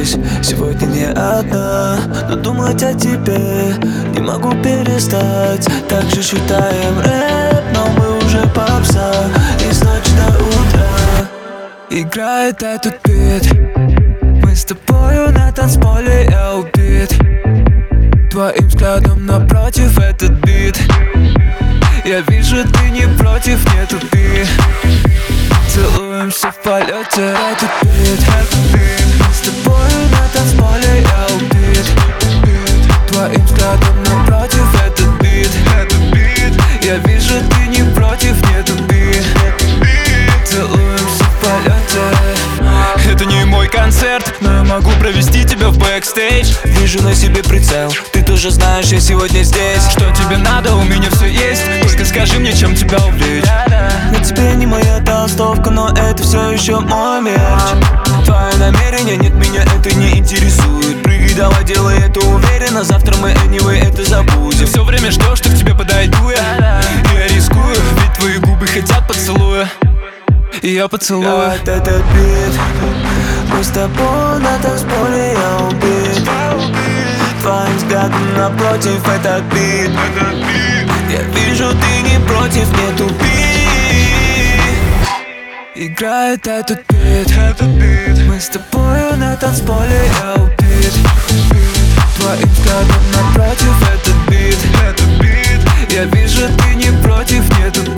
здесь сегодня не одна, но думать о тебе не могу перестать. Также считаем рэп, но мы уже попса, из ночи до утра играет этот бит. Мы с тобою на танцполе, я убит твоим взглядом напротив этот бит. Я вижу, ты не против, не тупи. Целуемся в полете, этот бит. Мы с тобою на танцполе, я убит твоим взглядом напротив этот бит. Я вижу, ты не против, не тупи. Целуемся в полете. Это не мой концерт, но я могу провести тебя в бэкстейдж. Вижу на себе прицел, ты тоже знаешь, я сегодня здесь. Что тебе надо, у меня все есть. Только скажи мне, чем тебя увлечь. На тебе не моя толстовка, но это все еще мой мерч. Твое намерение, нет, меня это не интересует. Прыгай, давай, делай это уверенно. Завтра мы anyway это забудем. Все время ждешь, что к тебе подойду я. И я рискую, ведь твои губы хотят поцелуя. И я поцелую этот бит. Мы с тобой на танцполе, я убит твоим взглядом напротив этот бит. Я вижу, ты не против, не тупи. Играет этот бит. Мы с тобою на танцполе, я убит твоим взглядом напротив этот бит. Я вижу, ты не против, не тупи.